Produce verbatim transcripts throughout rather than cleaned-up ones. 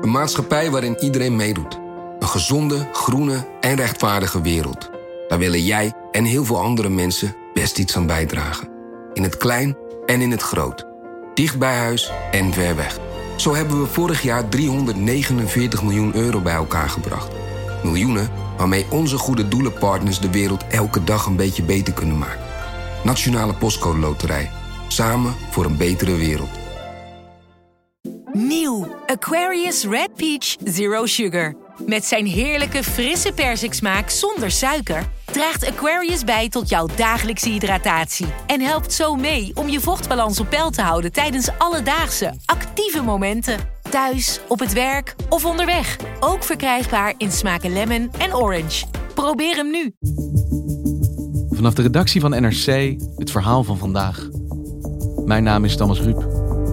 Een maatschappij waarin iedereen meedoet. Een gezonde, groene en rechtvaardige wereld. Daar willen jij en heel veel andere mensen best iets aan bijdragen. In het klein en in het groot. Dicht bij huis en ver weg. Zo hebben we vorig jaar driehonderdnegenenveertig miljoen euro bij elkaar gebracht. Miljoenen waarmee onze goede doelenpartners de wereld elke dag een beetje beter kunnen maken. Nationale Postcode Loterij. Samen voor een betere wereld. Nieuw Aquarius Red Peach Zero Sugar. Met zijn heerlijke frisse persiksmaak zonder suiker draagt Aquarius bij tot jouw dagelijkse hydratatie. En helpt zo mee om je vochtbalans op peil te houden tijdens alledaagse, actieve momenten. Thuis, op het werk of onderweg. Ook verkrijgbaar in smaken lemon en orange. Probeer hem nu. Vanaf de redactie van N R C, het verhaal van vandaag. Mijn naam is Thomas Ruip.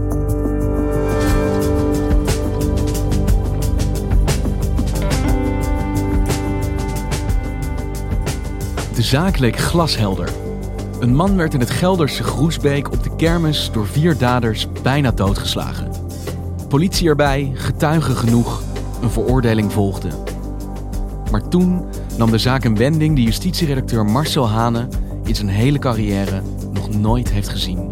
De zaak leek glashelder. Een man werd in het Gelderse Groesbeek op de kermis door vier daders bijna doodgeslagen. Politie erbij, getuigen genoeg, een veroordeling volgde. Maar toen nam de zaak een wending die justitieredacteur Marcel Hane in zijn hele carrière nog nooit heeft gezien.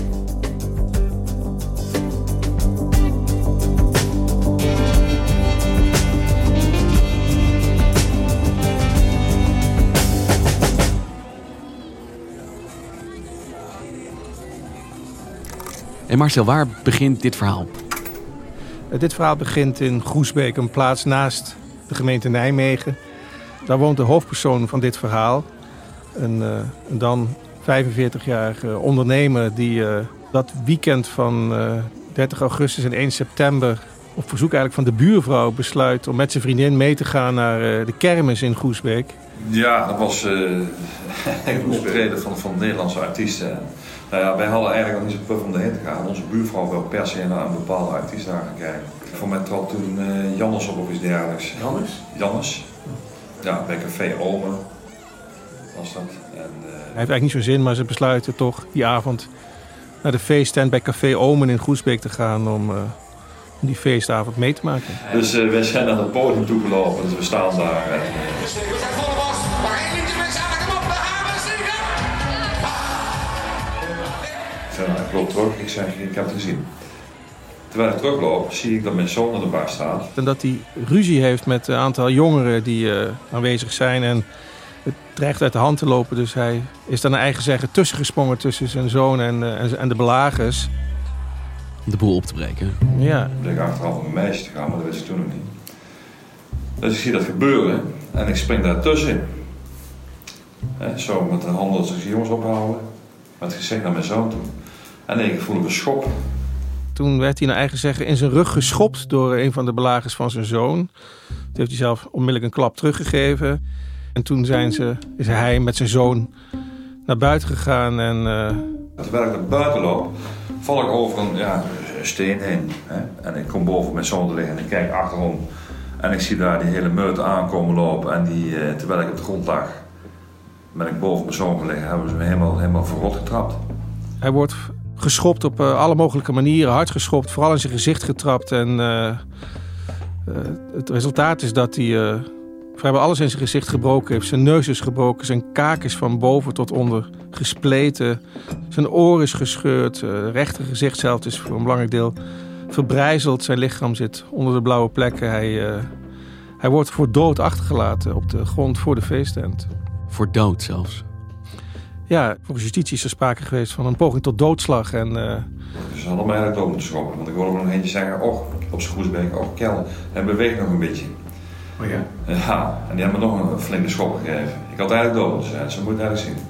En Marcel, waar begint dit verhaal? Dit verhaal begint in Groesbeek, een plaats naast de gemeente Nijmegen. Daar woont de hoofdpersoon van dit verhaal. Een, uh, een dan vijfenveertigjarige ondernemer die uh, dat weekend van uh, dertig augustus en één september... op verzoek eigenlijk van de buurvrouw besluit om met zijn vriendin mee te gaan naar uh, de kermis in Groesbeek. Ja, dat was uh, een optreden van, van Nederlandse artiesten. Nou ja, wij hadden eigenlijk nog niet zo puff om erheen te gaan. Onze buurvrouw wil per se naar een bepaalde artiest daar gaan kijken. Voor mij trad toen uh, Jannes op of iets dergelijks. Jannes? Jannes. Ja, bij Café Omen was dat. En, uh... Hij heeft eigenlijk niet zo'n zin, maar ze besluiten toch die avond naar de feesttent bij Café Omen in Groesbeek te gaan om, uh, om die feestavond mee te maken. Dus uh, wij zijn naar het podium toegelopen, dus we staan daar. En, uh... Ik loop terug, ik zeg, ik heb het gezien. Terwijl ik terugloop, zie ik dat mijn zoon aan de bar staat. En dat hij ruzie heeft met een aantal jongeren die uh, aanwezig zijn. En het dreigt uit de hand te lopen. Dus hij is dan naar eigen zeggen tussengesprongen tussen zijn zoon en, uh, en de belagers. Om de boel op te breken. Ja. Ik bleek achteraf om een meisje te gaan, maar dat wist ik toen nog niet. Dus ik zie dat gebeuren en ik spring daar tussen. He, zo met de handen zich de jongens ophouden. Met het gezicht naar mijn zoon toe. En ik voelde een schop. Toen werd hij naar eigen zeggen in zijn rug geschopt door een van de belagers van zijn zoon. Toen heeft hij zelf onmiddellijk een klap teruggegeven. En toen zijn ze, is hij met zijn zoon naar buiten gegaan. En, uh... Terwijl ik naar buiten loop, val ik over een, ja, een steen heen. Hè? En ik kom boven mijn zoon te liggen en ik kijk achterom. En ik zie daar die hele meute aankomen lopen. En die, uh, terwijl ik op de grond lag, ben ik boven mijn zoon gelegen. Hebben ze me helemaal, helemaal verrot getrapt. Hij wordt geschopt op uh, alle mogelijke manieren, hard geschopt, vooral in zijn gezicht getrapt. En uh, uh, het resultaat is dat hij uh, vrijwel alles in zijn gezicht gebroken heeft. Zijn neus is gebroken, zijn kaak is van boven tot onder gespleten. Zijn oor is gescheurd, uh, het rechter gezicht zelf is voor een belangrijk deel verbrijzeld. Zijn lichaam zit onder de blauwe plekken. Hij, uh, hij wordt voor dood achtergelaten op de grond voor de feesttent. Voor dood zelfs? Ja, volgens justitie is er sprake geweest van een poging tot doodslag. En, uh... Ze hadden mij eigenlijk ook moeten schoppen. Want ik hoorde nog eentje zeggen, oh, op zijn Groesbeek, oh, Kel, hij beweegt nog een beetje. Oh ja? Ja, en die hebben me nog een flinke schop gegeven. Ik had eigenlijk dood, dus ja, ze moeten het eigenlijk zien.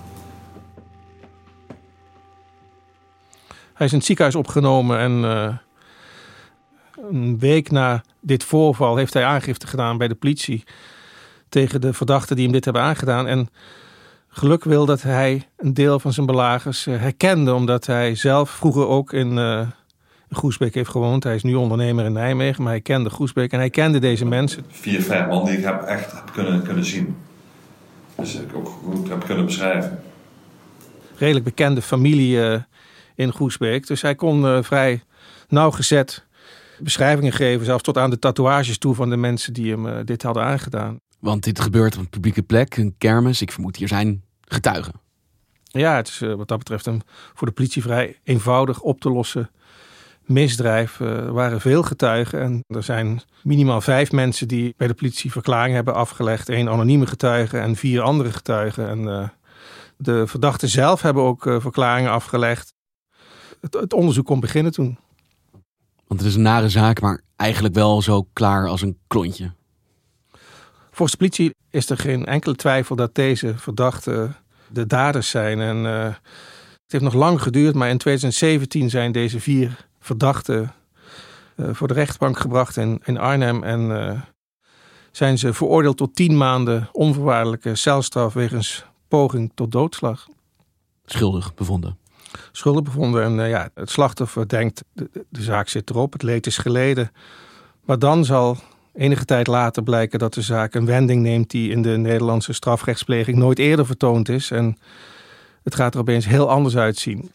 Hij is in het ziekenhuis opgenomen en uh, een week na dit voorval heeft hij aangifte gedaan bij de politie tegen de verdachten die hem dit hebben aangedaan. En geluk wil dat hij een deel van zijn belagers uh, herkende, omdat hij zelf vroeger ook in, uh, in Groesbeek heeft gewoond. Hij is nu ondernemer in Nijmegen, maar hij kende Groesbeek en hij kende deze mensen. Vier, vijf man die ik heb echt heb kunnen, kunnen zien. Dus ik ook goed heb kunnen beschrijven. Redelijk bekende familie uh, in Groesbeek. Dus hij kon uh, vrij nauwgezet beschrijvingen gegeven, zelfs tot aan de tatoeages toe van de mensen die hem uh, dit hadden aangedaan. Want dit gebeurt op een publieke plek, een kermis. Ik vermoed hier zijn getuigen. Ja, het is uh, wat dat betreft een voor de politie vrij eenvoudig op te lossen misdrijf. Uh, er waren veel getuigen en er zijn minimaal vijf mensen die bij de politie verklaring hebben afgelegd. Eén anonieme getuige en vier andere getuigen. En uh, de verdachten zelf hebben ook uh, verklaringen afgelegd. Het, het onderzoek kon beginnen toen. Want het is een nare zaak, maar eigenlijk wel zo klaar als een klontje. Volgens de politie is er geen enkele twijfel dat deze verdachten de daders zijn. En uh, het heeft nog lang geduurd, maar in twintig zeventien zijn deze vier verdachten uh, voor de rechtbank gebracht in, in Arnhem. En uh, zijn ze veroordeeld tot tien maanden onvoorwaardelijke celstraf wegens poging tot doodslag. Schuldig bevonden. Schuldig bevonden. En uh, ja, het slachtoffer denkt, de, de, de zaak zit erop, het leed is geleden. Maar dan zal enige tijd later blijken dat de zaak een wending neemt die in de Nederlandse strafrechtspleging nooit eerder vertoond is. En het gaat er opeens heel anders uitzien.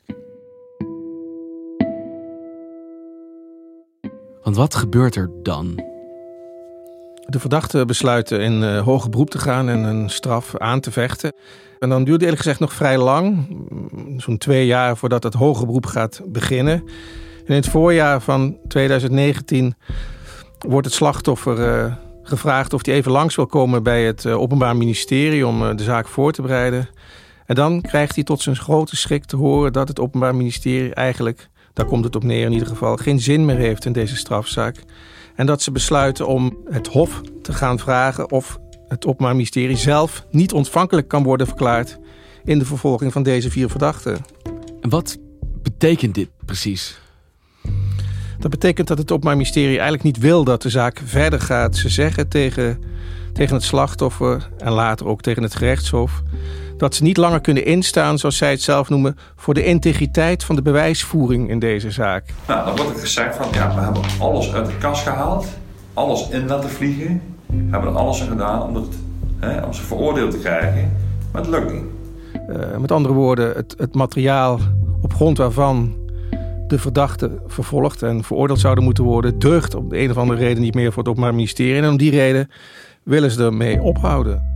Want wat gebeurt er dan? De verdachten besluiten in uh, hoger beroep te gaan en een straf aan te vechten. En dan duurt het eerlijk gezegd nog vrij lang. Zo'n twee jaar voordat het hoger beroep gaat beginnen. En in het voorjaar van twintig negentien wordt het slachtoffer uh, gevraagd of hij even langs wil komen bij het uh, Openbaar Ministerie om uh, de zaak voor te bereiden. En dan krijgt hij tot zijn grote schrik te horen dat het Openbaar Ministerie eigenlijk, daar komt het op neer in ieder geval, geen zin meer heeft in deze strafzaak. En dat ze besluiten om het Hof te gaan vragen of het Openbaar Ministerie zelf niet ontvankelijk kan worden verklaard in de vervolging van deze vier verdachten. En wat betekent dit precies? Dat betekent dat het Openbaar Ministerie eigenlijk niet wil dat de zaak verder gaat. Ze zeggen tegen, tegen het slachtoffer en later ook tegen het gerechtshof dat ze niet langer kunnen instaan, zoals zij het zelf noemen, voor de integriteit van de bewijsvoering in deze zaak. Nou, dan wordt er gezegd van, ja, we hebben alles uit de kast gehaald, alles in laten vliegen, we hebben er alles aan gedaan om, het, hè, om ze veroordeeld te krijgen, maar het lukt niet. Uh, met andere woorden, het, het materiaal op grond waarvan de verdachten vervolgd en veroordeeld zouden moeten worden, deugt op de een of andere reden niet meer voor het Openbaar Ministerie. En om die reden willen ze ermee ophouden.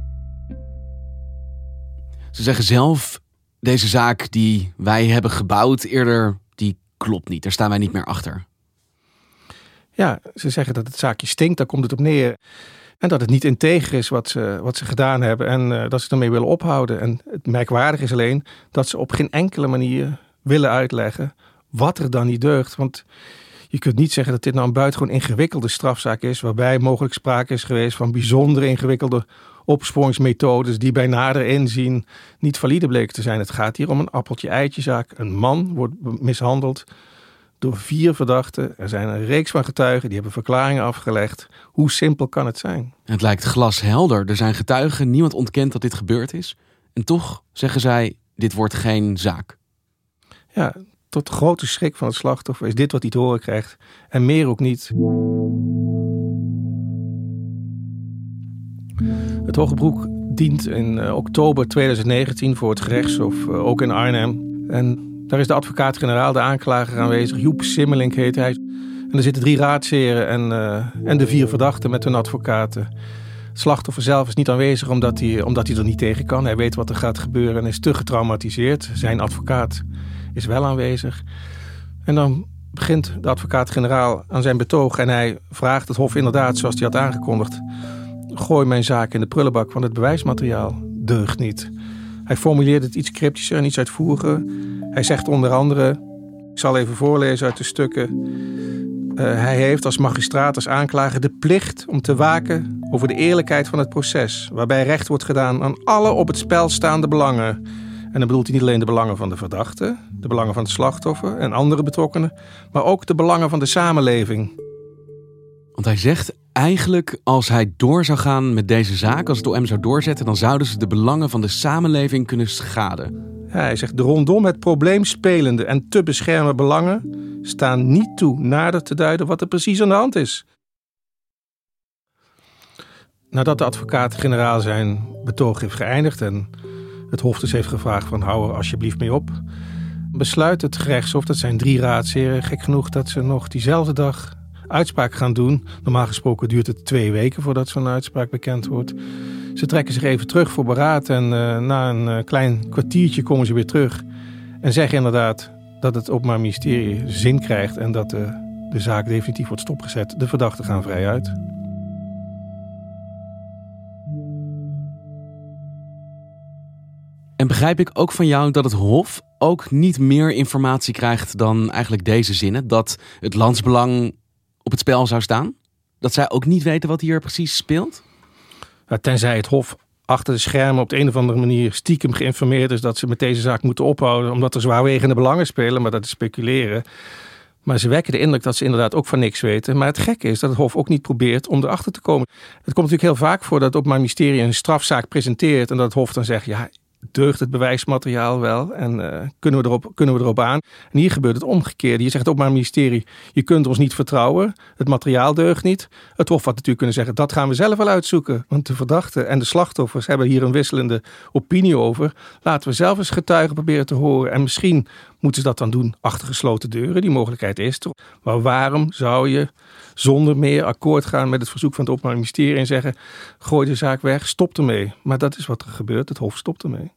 Ze zeggen zelf, deze zaak die wij hebben gebouwd eerder, die klopt niet. Daar staan wij niet meer achter. Ja, ze zeggen dat het zaakje stinkt, daar komt het op neer. En dat het niet integer is wat ze, wat ze gedaan hebben en uh, dat ze ermee willen ophouden. En het merkwaardige is alleen dat ze op geen enkele manier willen uitleggen wat er dan niet deugt. Want je kunt niet zeggen dat dit nou een buitengewoon ingewikkelde strafzaak is, waarbij mogelijk sprake is geweest van bijzonder ingewikkelde opsporingsmethodes die bij nader inzien niet valide bleken te zijn. Het gaat hier om een appeltje-eitje-zaak. Een man wordt mishandeld door vier verdachten. Er zijn een reeks van getuigen, die hebben verklaringen afgelegd. Hoe simpel kan het zijn? Het lijkt glashelder. Er zijn getuigen, niemand ontkent dat dit gebeurd is. En toch zeggen zij, dit wordt geen zaak. Ja, tot de grote schrik van het slachtoffer is dit wat hij te horen krijgt. En meer ook niet. Het Hoge Beroep dient in uh, oktober twintig negentien voor het gerechtshof, uh, ook in Arnhem. En daar is de advocaat-generaal, de aanklager aanwezig. Joep Simmelink heet hij. En er zitten drie raadsheren en, uh, en de vier verdachten met hun advocaten. Het slachtoffer zelf is niet aanwezig omdat hij, omdat hij er niet tegen kan. Hij weet wat er gaat gebeuren en is te getraumatiseerd. Zijn advocaat is wel aanwezig. En dan begint de advocaat-generaal aan zijn betoog en hij vraagt het hof inderdaad, zoals hij had aangekondigd, gooi mijn zaak in de prullenbak, want het bewijsmateriaal deugt niet. Hij formuleert het iets cryptischer en iets uitvoeriger. Hij zegt onder andere, ik zal even voorlezen uit de stukken. Uh, hij heeft als magistraat, als aanklager de plicht om te waken over de eerlijkheid van het proces, waarbij recht wordt gedaan aan alle op het spel staande belangen. En dan bedoelt hij niet alleen de belangen van de verdachte, de belangen van het slachtoffer en andere betrokkenen, maar ook de belangen van de samenleving. Want hij zegt eigenlijk, als hij door zou gaan met deze zaak, als het O M zou doorzetten, dan zouden ze de belangen van de samenleving kunnen schaden. Ja, hij zegt, de rondom het probleem spelende en te beschermen belangen staan niet toe nader te duiden wat er precies aan de hand is. Nadat de advocaat-generaal zijn betoog heeft geëindigd en het hof dus heeft gevraagd van hou er alsjeblieft mee op, besluit het gerechtshof, dat zijn drie raadsheren, gek genoeg dat ze nog diezelfde dag uitspraak gaan doen. Normaal gesproken duurt het twee weken voordat zo'n uitspraak bekend wordt. Ze trekken zich even terug voor beraad en uh, na een uh, klein kwartiertje komen ze weer terug. En zeggen inderdaad dat het Openbaar Ministerie zin krijgt en dat uh, de zaak definitief wordt stopgezet. De verdachten gaan vrij uit. En begrijp ik ook van jou dat het Hof ook niet meer informatie krijgt dan eigenlijk deze zinnen? Dat het landsbelang op het spel zou staan? Dat zij ook niet weten wat hier precies speelt? Ja, tenzij het Hof achter de schermen op de een of andere manier stiekem geïnformeerd is dat ze met deze zaak moeten ophouden omdat er zwaarwegende belangen spelen, maar dat is speculeren. Maar ze wekken de indruk dat ze inderdaad ook van niks weten. Maar het gekke is dat het Hof ook niet probeert om erachter te komen. Het komt natuurlijk heel vaak voor dat het Openbaar Ministerie een strafzaak presenteert en dat het Hof dan zegt, ja, deugt het bewijsmateriaal wel en uh, kunnen, we erop, kunnen we erop aan? En hier gebeurt het omgekeerde. Je zegt op mijn ministerie, je kunt ons niet vertrouwen. Het materiaal deugt niet. Het Hof had natuurlijk kunnen zeggen, dat gaan we zelf wel uitzoeken. Want de verdachten en de slachtoffers hebben hier een wisselende opinie over. Laten we zelf eens getuigen proberen te horen. En misschien moeten ze dat dan doen achter gesloten deuren. Die mogelijkheid is er. Maar waarom zou je zonder meer akkoord gaan met het verzoek van het Openbaar Ministerie en zeggen, gooi de zaak weg, stop ermee. Maar dat is wat er gebeurt. Het Hof stopt ermee.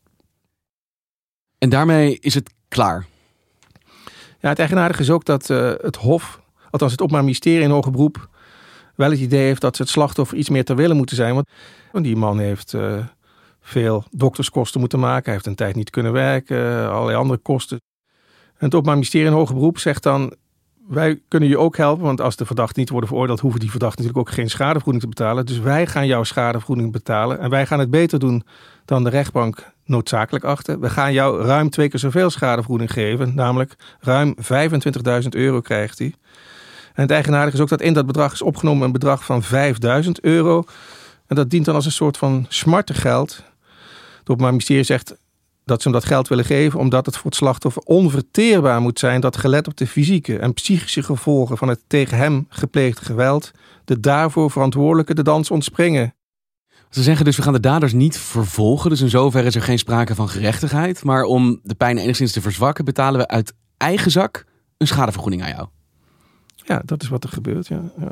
En daarmee is het klaar? Ja, het eigenaardige is ook dat uh, het Hof, althans het Openbaar Ministerie in hoger beroep, wel het idee heeft dat ze het slachtoffer iets meer ter wille moeten zijn. Want die man heeft uh, veel dokterskosten moeten maken. Hij heeft een tijd niet kunnen werken, uh, allerlei andere kosten. En het Openbaar Ministerie in hoger beroep zegt dan, wij kunnen je ook helpen, want als de verdachten niet worden veroordeeld, hoeven die verdachten natuurlijk ook geen schadevergoeding te betalen. Dus wij gaan jouw schadevergoeding betalen en wij gaan het beter doen dan de rechtbank noodzakelijk achten. We gaan jou ruim twee keer zoveel schadevergoeding geven, namelijk ruim vijfentwintigduizend euro krijgt hij. En het eigenaardige is ook dat in dat bedrag is opgenomen een bedrag van vijfduizend euro. En dat dient dan als een soort van smartengeld. Het Openbaar Ministerie zegt dat ze hem dat geld willen geven omdat het voor het slachtoffer onverteerbaar moet zijn dat gelet op de fysieke en psychische gevolgen van het tegen hem gepleegde geweld de daarvoor verantwoordelijke de dans ontspringen. Ze zeggen dus, we gaan de daders niet vervolgen. Dus in zoverre is er geen sprake van gerechtigheid. Maar om de pijn enigszins te verzwakken, betalen we uit eigen zak een schadevergoeding aan jou. Ja, dat is wat er gebeurt, ja. ja.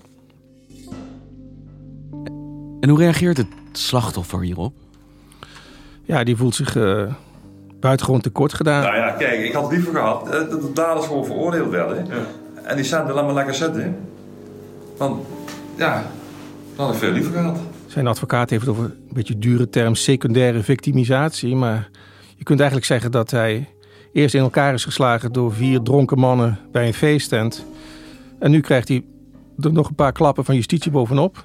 En hoe reageert het slachtoffer hierop? Ja, die voelt zich uh, buitengewoon tekort gedaan. Nou ja, kijk, ik had liever gehad dat de daders gewoon veroordeeld werden. Ja. En die centen laat maar lekker zitten. Want, ja, dat had ik veel liever gehad. Zijn advocaat heeft het over een beetje dure term secundaire victimisatie. Maar je kunt eigenlijk zeggen dat hij eerst in elkaar is geslagen door vier dronken mannen bij een feesttent. En nu krijgt hij er nog een paar klappen van justitie bovenop.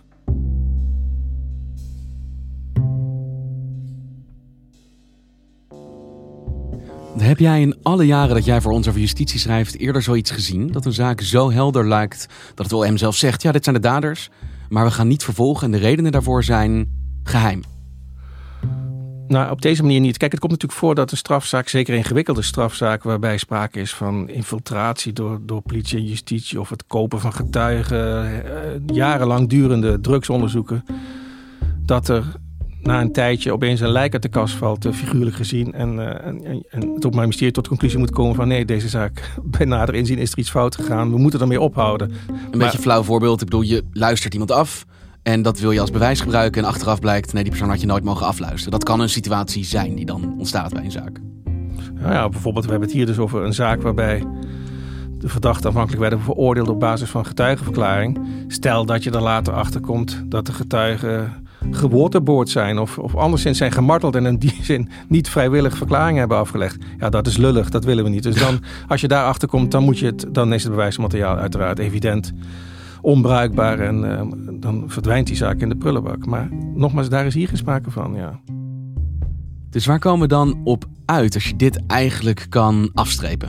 Heb jij in alle jaren dat jij voor ons over justitie schrijft eerder zoiets gezien? Dat een zaak zo helder lijkt dat het O M zelf zegt, ja, dit zijn de daders, maar we gaan niet vervolgen en de redenen daarvoor zijn geheim. Nou, op deze manier niet. Kijk, het komt natuurlijk voor dat een strafzaak, zeker een ingewikkelde strafzaak, waarbij sprake is van infiltratie door, door politie en justitie of het kopen van getuigen, eh, jarenlang durende drugsonderzoeken, dat er na een tijdje opeens een lijk uit de kast valt, figuurlijk gezien. En, uh, en, en het Openbaar Ministerie tot de conclusie moet komen van nee, deze zaak, bij nader inzien is er iets fout gegaan. We moeten ermee ophouden. Een maar, beetje een flauw voorbeeld. Ik bedoel, je luistert iemand af en dat wil je als bewijs gebruiken. En achteraf blijkt, nee, die persoon had je nooit mogen afluisteren. Dat kan een situatie zijn die dan ontstaat bij een zaak. Nou ja, bijvoorbeeld, we hebben het hier dus over een zaak waarbij de verdachten afhankelijk werden veroordeeld op basis van getuigenverklaring. Stel dat je er later achter komt dat de getuigen geboorteboord zijn of, of anderszins zijn gemarteld en in die zin niet vrijwillig verklaringen hebben afgelegd. Ja, dat is lullig, dat willen we niet. Dus dan, als je daarachter komt, dan, moet je het, dan is het bewijsmateriaal uiteraard evident onbruikbaar en uh, dan verdwijnt die zaak in de prullenbak. Maar nogmaals, daar is hier geen sprake van, ja. Dus waar komen we dan op uit als je dit eigenlijk kan afstrepen?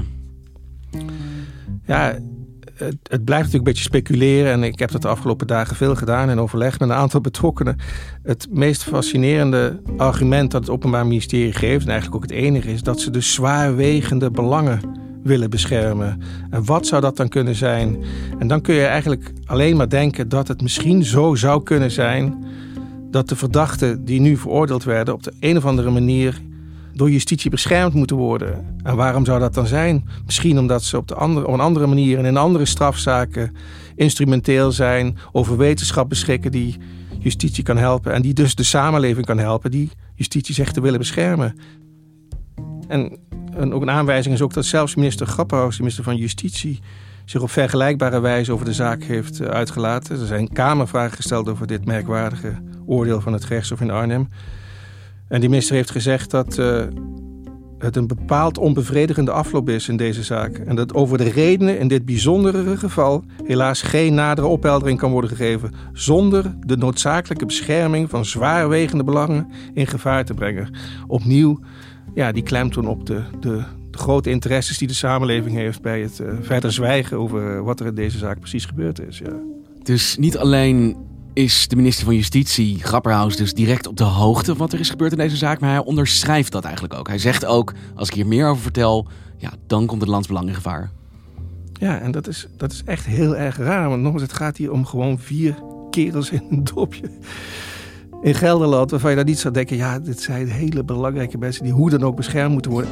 Ja, Het, het blijft natuurlijk een beetje speculeren en ik heb dat de afgelopen dagen veel gedaan in overleg met een aantal betrokkenen. Het meest fascinerende argument dat het Openbaar Ministerie geeft, en eigenlijk ook het enige, is dat ze de zwaarwegende belangen willen beschermen. En wat zou dat dan kunnen zijn? En dan kun je eigenlijk alleen maar denken dat het misschien zo zou kunnen zijn dat de verdachten die nu veroordeeld werden op de een of andere manier door justitie beschermd moeten worden. En waarom zou dat dan zijn? Misschien omdat ze op, de andere, op een andere manier en in andere strafzaken instrumenteel zijn, over wetenschap beschikken die justitie kan helpen en die dus de samenleving kan helpen die justitie zegt te willen beschermen. En, en ook een aanwijzing is ook dat zelfs minister Grapperhaus, de minister van Justitie, zich op vergelijkbare wijze over de zaak heeft uitgelaten. Er zijn kamervragen gesteld over dit merkwaardige oordeel van het gerechtshof in Arnhem. En die minister heeft gezegd dat uh, het een bepaald onbevredigende afloop is in deze zaak. En dat over de redenen in dit bijzondere geval helaas geen nadere opheldering kan worden gegeven zonder de noodzakelijke bescherming van zwaarwegende belangen in gevaar te brengen. Opnieuw ja, die klemtoon op de, de, de grote interesses die de samenleving heeft bij het uh, verder zwijgen over uh, wat er in deze zaak precies gebeurd is. Ja. Dus niet alleen is de minister van Justitie, Grapperhaus, dus direct op de hoogte wat er is gebeurd in deze zaak, maar hij onderschrijft dat eigenlijk ook. Hij zegt ook, als ik hier meer over vertel, ja, dan komt het landsbelang in gevaar. Ja, en dat is, dat is echt heel erg raar, want nogmaals, het gaat hier om gewoon vier kerels in een dopje in Gelderland, waarvan je dan niet zou denken, ja, dit zijn hele belangrijke mensen die hoe dan ook beschermd moeten worden.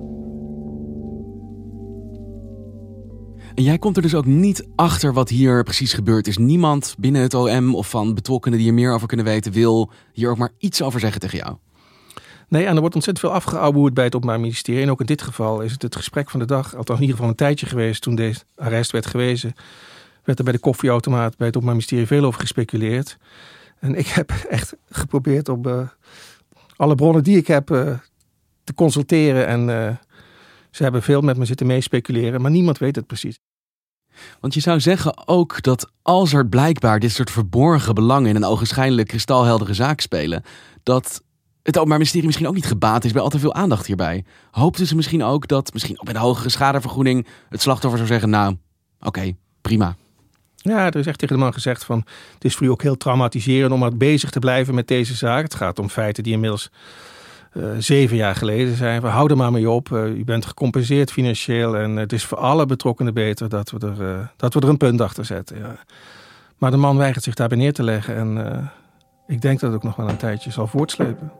En jij komt er dus ook niet achter wat hier precies gebeurd is. Niemand binnen het O M of van betrokkenen die er meer over kunnen weten wil hier ook maar iets over zeggen tegen jou. Nee, en er wordt ontzettend veel afgeouwehoerd bij het Openbaar Ministerie. En ook in dit geval is het het gesprek van de dag, althans in ieder geval een tijdje geweest toen deze arrest werd gewezen, werd er bij de koffieautomaat bij het Openbaar Ministerie veel over gespeculeerd. En ik heb echt geprobeerd om uh, alle bronnen die ik heb uh, te consulteren. En uh, ze hebben veel met me zitten meespeculeren, maar niemand weet het precies. Want je zou zeggen ook dat als er blijkbaar dit soort verborgen belangen in een ogenschijnlijk kristalheldere zaak spelen, dat het Openbaar Ministerie misschien ook niet gebaat is bij al te veel aandacht hierbij. Hoopten ze misschien ook dat, misschien ook bij de hogere schadevergoeding, het slachtoffer zou zeggen, nou, oké, okay, prima. Ja, er is echt tegen de man gezegd van, het is voor u ook heel traumatiserend om maar bezig te blijven met deze zaak. Het gaat om feiten die inmiddels uh, zeven jaar geleden zijn. We houden er maar mee op. Uh, u bent gecompenseerd financieel en het is voor alle betrokkenen beter dat we er, uh, dat we er een punt achter zetten. Ja. Maar de man weigert zich daarbij neer te leggen en uh, ik denk dat het ook nog wel een tijdje zal voortslepen.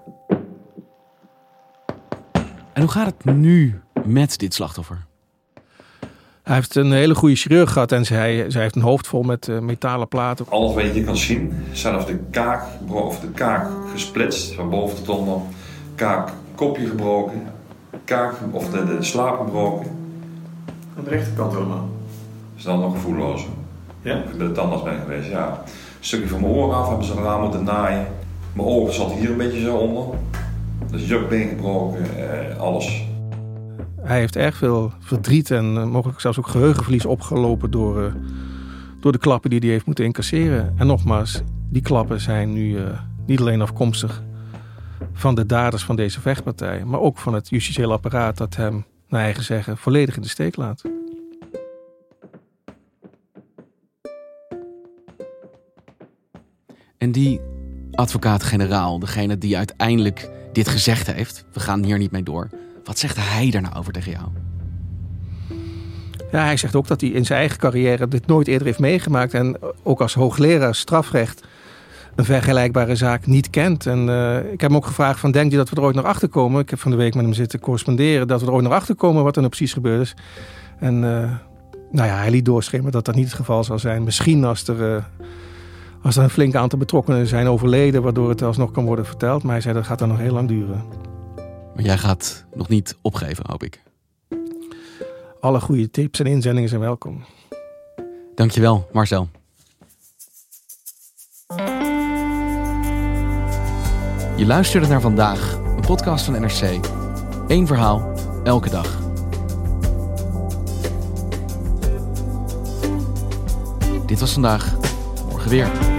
En hoe gaat het nu met dit slachtoffer? Hij heeft een hele goede chirurg gehad en zij, zij heeft een hoofd vol met uh, metalen platen. Alles wat je kan zien, zelfs de kaak, of de kaak gesplitst, van boven tot onder. Kaak, kopje gebroken, kaak, of de, de slaap gebroken. Aan de rechterkant helemaal. Is dan nog gevoelloos. Ja? Ik bij de tandarts ben geweest, ja. Een stukje van mijn oor af hebben ze eraan moeten naaien. Mijn oog zat hier een beetje zo onder. Dus jukbeen gebroken, eh, alles. Hij heeft erg veel verdriet en uh, mogelijk zelfs ook geheugenverlies opgelopen door, uh, door de klappen die hij heeft moeten incasseren. En nogmaals, die klappen zijn nu uh, niet alleen afkomstig van de daders van deze vechtpartij, maar ook van het justitieel apparaat dat hem, naar eigen zeggen, volledig in de steek laat. En die advocaat-generaal, degene die uiteindelijk dit gezegd heeft, we gaan hier niet mee door. Wat zegt hij daar nou over tegen jou? Ja, hij zegt ook dat hij in zijn eigen carrière dit nooit eerder heeft meegemaakt. En ook als hoogleraar strafrecht een vergelijkbare zaak niet kent. En uh, ik heb hem ook gevraagd van, denkt u dat we er ooit nog achter komen? Ik heb van de week met hem zitten corresponderen, dat we er ooit nog achter komen wat er nou precies gebeurd is. En uh, nou ja, hij liet doorschemeren dat dat niet het geval zal zijn. Misschien als er, uh, als er een flink aantal betrokkenen zijn overleden, waardoor het alsnog kan worden verteld. Maar hij zei dat gaat dan nog heel lang duren. Maar jij gaat nog niet opgeven, hoop ik. Alle goede tips en inzendingen zijn welkom. Dankjewel, Marcel. Je luisterde naar Vandaag, een podcast van N R C. Eén verhaal, elke dag. Dit was Vandaag, morgen weer.